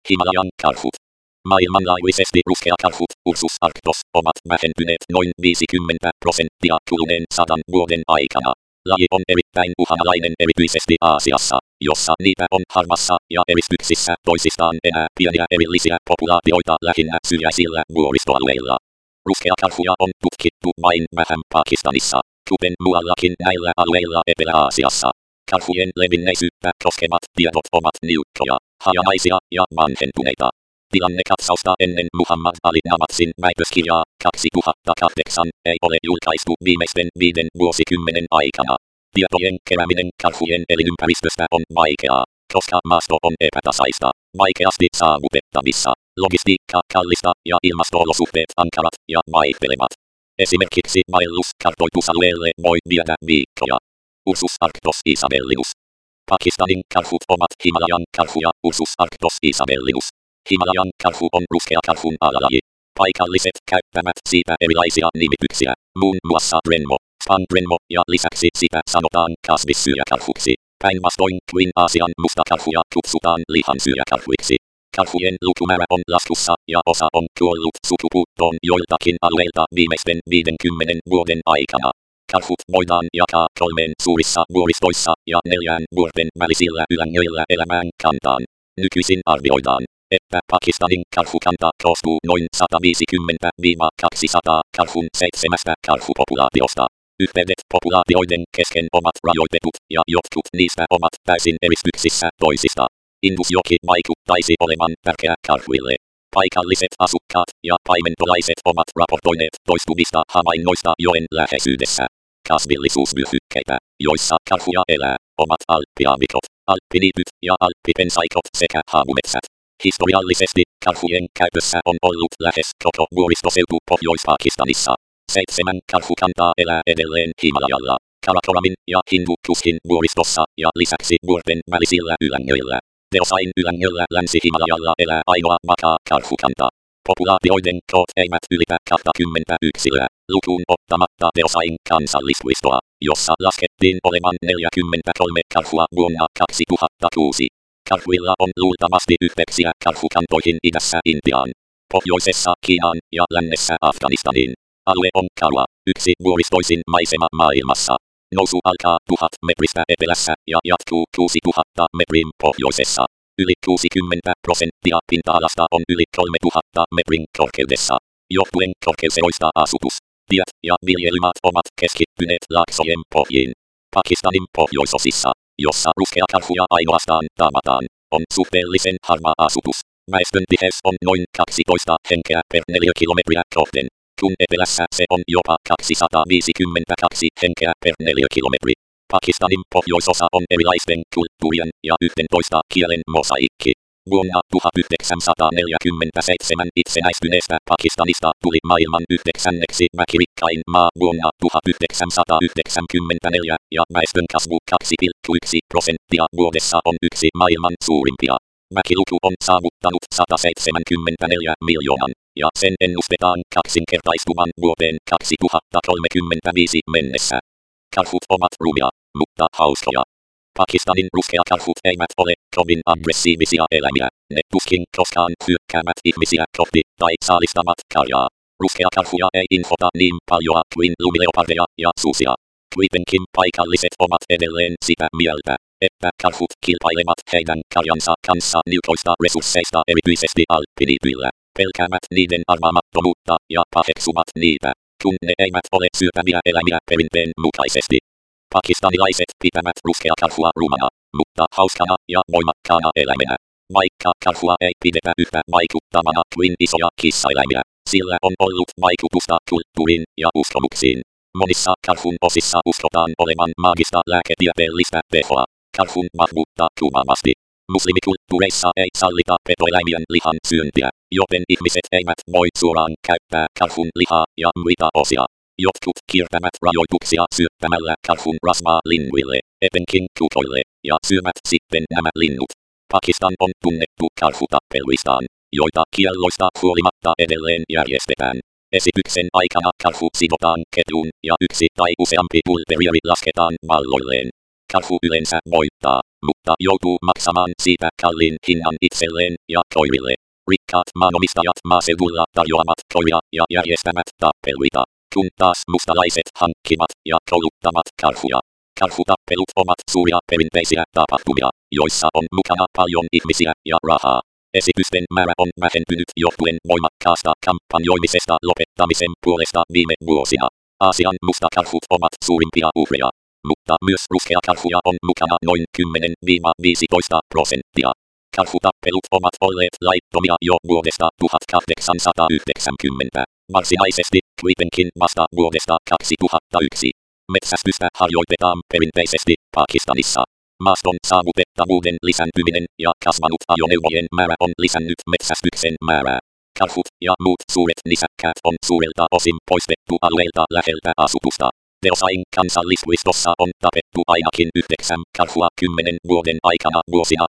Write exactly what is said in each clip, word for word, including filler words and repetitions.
Himalajan karhut. Maailmanlaajuisesti ruskeakarhut, Ursus arctos, ovat vähentyneet noin viisikymmentä prosenttia kuluneen sadan vuoden aikana. Laji on erittäin uhanalainen erityisesti Aasiassa, jossa niitä on harvassa ja eristyksissä toisistaan enää pieniä erillisiä populaatioita lähinnä syrjäisillä vuoristoalueilla. Ruskeakarhuja on tutkittu vain vähän Pakistanissa, kuten muuallakin näillä alueilla Etelä-Aasiassa. Karhujen levinneisyyttä koskevat tiedot ovat niukkoja, hajanaisia ja vanhentuneita. Tilannekatsausta ennen Muhammad Ali Namatsin väitöskirjaa kaksituhattakahdeksan ei ole julkaistu viimeisten viiden vuosikymmenen aikana. Tietojen kerääminen karhujen elinympäristöstä on vaikeaa, koska maasto on epätasaista, vaikeasti saavutettavissa, logistiikka kallista ja ilmasto-olosuhteet ankarat ja vaihtelevat. Esimerkiksi vaellus kartoitusalueelle voi viedä viikkoja. Ursus arctos isabellinus. Pakistanin karhut ovat Himalajan karhuja, Ursus arctos isabellinus. Himalajan karhu on ruskeakarhun alalaji. Paikalliset käyttävät siitä erilaisia nimityksiä, muun muassa renmo, spanrenmo ja lisäksi sitä sanotaan kasvissyöjäkarhuksi. Päinvastoin kuin Aasian mustakarhuja kutsutaan lihansyöjäkarhuiksi. Karhujen lukumäärä on laskussa ja osa on kuollut sukupuuttoon joiltakin alueilta viimeisten viidenkymmenen vuoden aikana. Karhut voidaan jakaa kolmeen suurissa vuoristoissa ja neljään vuorten välisillä ylängöillä elämään kantaan. Nykyisin arvioidaan, että Pakistanin karhukanta koostuu noin sata viisikymmentä kaksisataa karhun seitsemästä karhupopulaatiosta. Yhteydet populaatioiden kesken ovat rajoitetut ja jotkut niistä ovat täysin eristyksissä toisista. Indusjoki vaikuttaisi olevan tärkeä karhuille. Paikalliset asukkaat ja paimentolaiset ovat raportoineet toistuvista havainnoista joen läheisyydessä. Kasvillisuusvyöhykkeitä, joissa karhuja elää, ovat alppiaavikot, alppiniityt ja alppipensaikot sekä haavumetsät. Historiallisesti karhujen käytössä on ollut lähes koko vuoristoseutu Pohjois-Pakistanissa. Seitsemän karhukantaa elää edelleen Himalajalla, Karakoramin ja Hindukushin vuoristossa ja lisäksi vuorten välisillä ylängöillä. Deosain ylängöllä Länsi-Himalajalla elää ainoa vakaa karhukanta. Populaatioiden koot eivät ylitä kaksikymmentä yksilöä, lukuun ottamatta Deosain kansallispuistoa, jossa laskettiin olevan neljäkymmentäkolme karhua vuonna kaksituhattakuusi. Karhuilla on luultavasti yhteyksiä karhukantoihin idässä Intiaan, pohjoisessa Kiinaan ja lännessä Afganistaniin. Alue on kaula, yksi vuoristoisin maisema maailmassa. Nousu alkaa tuhat metristä etelässä ja jatkuu kuusituhatta metrin pohjoisessa. Yli kuusikymmentä prosenttia pinta-alasta on yli kolmetuhatta metrin korkeudessa. Johtuen korkeuseroista asutus, tiet ja viljelymaat ovat keskittyneet laaksojen pohjiin. Pakistanin pohjoisosissa, jossa ruskeakarhuja ainoastaan tavataan, on suhteellisen harva asutus. Väestön tiheys on noin kaksitoista henkeä per neliökilometriä kohden, kun etelässä se on jopa kaksisataaviisikymmentäkaksi henkeä per neliökilometri. Pakistanin pohjoisosa on erilaisten kulttuurien ja yhdentoista kielen mosaikki. Vuonna tuhatyhdeksänsataaneljäkymmentäseitsemän itsenäistyneestä Pakistanista tuli maailman yhdeksänneksi väkirikkain maa vuonna tuhatyhdeksänsataayhdeksänkymmentäneljä ja väestönkasvu kaksi pilkku yksi prosenttia vuodessa on yksi maailman suurimpia. Väkiluku on saavuttanut sata seitsemänkymmentäneljä miljoonan, ja sen ennustetaan kaksinkertaistuvan vuoteen kaksituhattakolmekymmentäviisi mennessä. Karhut ovat rumia, mutta hauskoja. Pakistanin ruskeakarhut eivät ole kovin aggressiivisia eläimiä, ne tuskin koskaan hyökkäävät ihmisiä kohti tai saalistavat karjaa. Ruskeakarhuja ei infota niin paljoa kuin lumileopardeja ja susia. Kuitenkin paikalliset ovat edelleen sitä mieltä, että karhut kilpailevat heidän karjansa kanssa niukoista resursseista erityisesti alppiniityillä, pelkäävät niiden arvaamattomuutta ja paheksuvat niitä, kun ne eivät ole syötäviä eläimiä perinteen mukaisesti. Pakistanilaiset pitävät ruskeakarhua rumana, mutta hauskana ja voimakkaana eläimenä. Vaikka karhua ei pidetä yhtä vaikuttavana kuin isoja kissaeläimiä, sillä on ollut vaikutusta kulttuuriin ja uskomuksiin. Monissa karhun osissa uskotaan olevan maagista lääketieteellistä tehoa. Karhun vahvuutta kuvaavasti. Muslimikulttuureissa ei sallita petoeläimien lihan syöntiä, joten ihmiset eivät voi suoraan käyttää karhun lihaa ja muita osia. Jotkut kiertävät rajoituksia syöttämällä karhun rasvaa linnuille, etenkin kukoille, ja syövät sitten nämä linnut. Pakistan on tunnettu karhutappeluistaan, joita kielloista huolimatta edelleen järjestetään. Esityksen aikana karhu sidotaan ketjuun ja yksi tai useampi pulterieri lasketaan valloilleen. Karhu yleensä voittaa, mutta joutuu maksamaan siitä kalliin hinnan itselleen ja koirille. Rikkaat maanomistajat maaseudulla tarjoavat koiria ja järjestävät tappeluita, kun taas mustalaiset hankkivat ja kouluttavat karhuja. Karhutappelut ovat suuria perinteisiä tapahtumia, joissa on mukana paljon ihmisiä ja rahaa. Esitysten määrä on vähentynyt johtuen voimakkaasta kampanjoimisesta lopettamisen puolesta viime vuosina. Aasian mustakarhut ovat suurimpia uhreja, mutta myös ruskeakarhuja on mukana noin kymmenen–viisitoista prosenttia. Karhutappelut ovat olleet laittomia jo vuodesta tuhatkahdeksansataayhdeksänkymmentä, varsinaisesti kuitenkin vasta vuodesta kaksituhattayksi. Metsästystä harjoitetaan perinteisesti Pakistanissa. Maaston saavutettavuuden lisääntyminen ja kasvanut ajoneuvojen määrä on lisännyt metsästyksen määrää. Karhut ja muut suuret nisäkkäät on suurelta osin poistettu alueelta läheltä asutusta. Deosain kansallispuistossa on tapettu ainakin yhdeksän karhua kymmenen vuoden aikana vuosina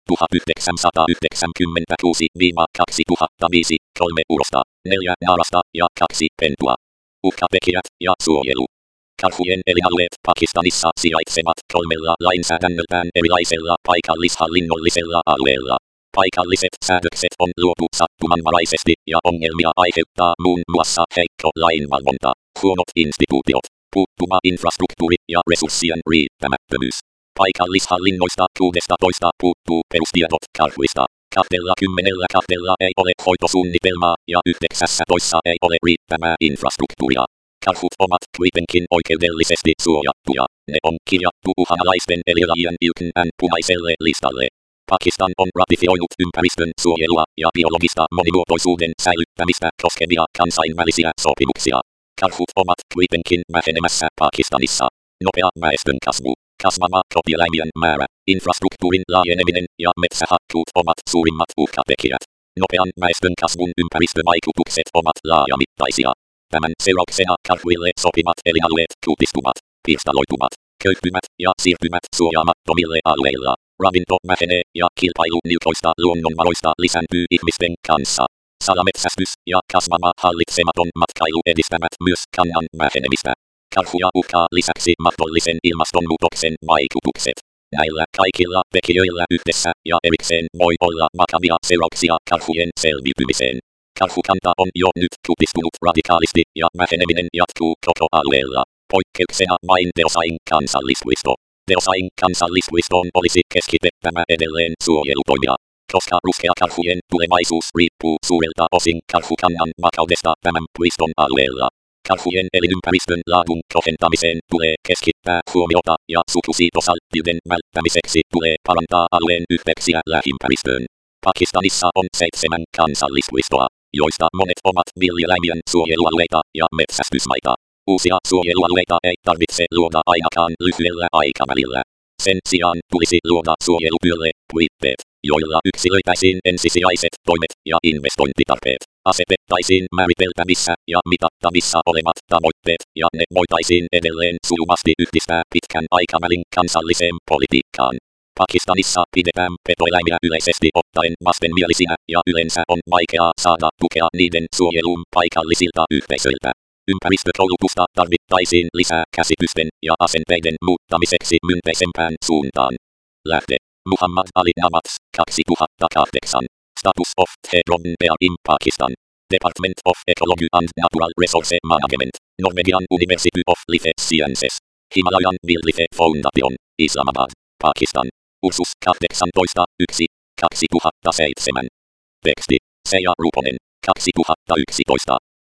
tuhatyhdeksänsataayhdeksänkymmentäkuusi–kaksituhattaviisi, kolme urosta, neljä naarasta ja kaksi pentua. Uhkatekijät ja suojelu. Karhujen elinalueet Pakistanissa sijaitsevat kolmella lainsäädännöltään erilaisella paikallishallinnollisella alueella. Paikalliset säädökset on luotu sattumanvaraisesti ja ongelmia aiheuttaa muun muassa heikko lainvalvonta, huonot instituutiot, puuttuva infrastruktuuri ja resurssien riittämättömyys. Paikallishallinnoista kuusitoista puuttuu perustiedot karhuista. Kahdellakymmenellä kahdella ei ole hoitosuunnitelmaa ja yhdeksässätoista ei ole riittävää infrastruktuuria. Karhut ovat kuitenkin oikeudellisesti suojattuja. Ne on kirjattu uhanalaisten eläinlajien Y K N:n punaiselle listalle. Pakistan on ratifioinut ympäristön suojelua ja biologista monimuotoisuuden säilyttämistä koskevia kansainvälisiä sopimuksia. Karhut ovat kuitenkin vähenemässä Pakistanissa. Nopea väestönkasvu, kasvava kotieläimien määrä, infrastruktuurin laajeneminen ja metsähakkuut ovat suurimmat uhkatekijät. Nopean väestönkasvun ympäristövaikutukset ovat laajamittaisia. Tämän seurauksena karhuille sopivat elinalueet kutistuvat, pirstaloituvat, köyhtyvät ja siirtyvät suojaamattomille alueilla. Ravinto vähenee ja kilpailu niukoista luonnonvaroista lisääntyy ihmisten kanssa. Salametsästys ja kasvava hallitsematon matkailu edistävät myös kannan vähenemistä. Karhuja uhkaa lisäksi mahdollisen ilmastonmuutoksen vaikutukset. Näillä kaikilla tekijöillä yhdessä ja erikseen voi olla vakavia seurauksia karhujen selviytymiseen. Karhukanta on jo nyt kutistunut radikaalisti ja väheneminen jatkuu koko alueella. Poikkeuksena vain Deosain kansallispuisto. Deosain kansallispuistoon olisi keskitettävä edelleen suojelutoimia, koska ruskeakarhujen tulevaisuus riippuu suurelta osin karhukannan vakaudesta tämän puiston alueella. Karhujen elinympäristön laadun kohentamiseen tulee keskittää huomiota ja sukusiitosalttiuden välttämiseksi tulee parantaa alueen yhteyksiä lähiympäristöön. Pakistanissa on seitsemän kansallispuistoa, joista monet ovat villieläimien suojelualueita ja metsästysmaita. Uusia suojelualueita ei tarvitse luoda ainakaan lyhyellä aikavälillä. Sen sijaan tulisi luoda suojelutyölle puitteet, joilla yksilöitäisiin ensisijaiset toimet ja investointitarpeet. Asetettaisiin määriteltävissä ja mitattavissa olevat tavoitteet ja ne voitaisiin edelleen sujuvasti yhdistää pitkän aikavälin kansalliseen politiikkaan. Pakistanissa pidetään petoeläimiä yleisesti ottaen vastenmielisiä ja yleensä on vaikeaa saada tukea niiden suojeluun paikallisilta yhteisöiltä. Ympäristökoulutusta tarvittaisiin lisää käsitysten ja asenteiden muuttamiseksi myönteisempään suuntaan. Lähde. Muhammad Ali Nawaz, kaksituhattakahdeksan. Status of the Drone Bear in Pakistan. Department of Ecology and Natural Resource Management. Norwegian University of Life Sciences. Himalayan Wildlife Foundation. Islamabad, Pakistan. Ursus kahdeksantoista yksi kaksituhattaseitsemän. Teksti. Seija Ruponen. kaksituhattayksitoista.